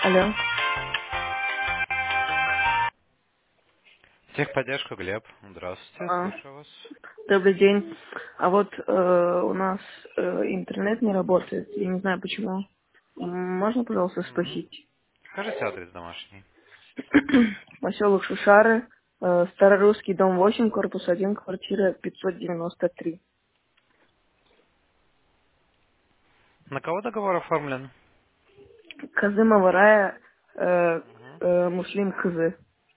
Алло. Техподдержка, Глеб. Здравствуйте, А, слушаю вас. добрый день. А вот у нас интернет не работает. Я не знаю почему. Можно, пожалуйста, Мгм. спросить? Скажите адрес домашний. Поселок Шушары, Старорусский, дом 8, корпус 1, квартира 593. На кого договор оформлен? Казымова Рая, Мгм. Муслим Хызы.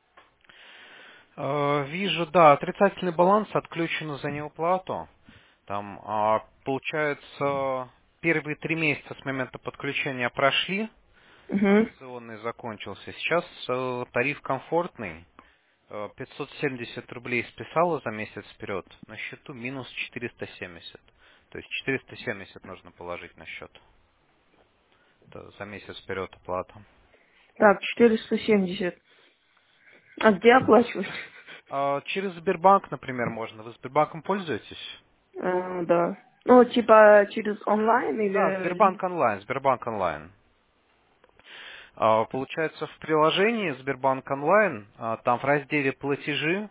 Вижу, да, отрицательный баланс отключен за неуплату. Там, получается, первые 3 месяца с момента подключения прошли, Угу. акционный закончился. Сейчас тариф комфортный. 570 рублей списала за месяц вперед. На счету минус 470. То есть 470 нужно положить на счет. Это за месяц вперед оплата. Так, 470. А где оплачивать? Через Сбербанк, например, можно. Вы Сбербанком пользуетесь? Да. Ну, типа через онлайн Да, или... Сбербанк онлайн, Сбербанк онлайн. Получается, в приложении Сбербанк онлайн, там в разделе платежи,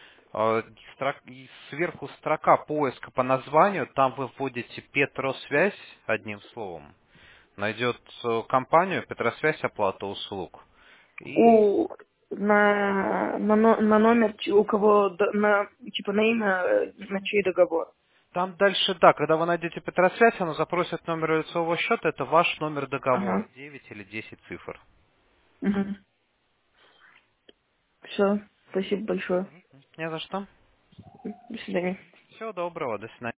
и сверху строка поиска по названию, там вы вводите Петросвязь одним словом. Найдет компанию Петросвязь оплата услуг. И у на номер у кого на типа на имя на чей договор. там дальше, да, когда вы найдете Петросвязь, она запросит номер лицевого счета, это ваш номер договора, Ага. 9 или 10 цифр. Все. Спасибо большое. Не за что. До свидания. Всего доброго, до свидания.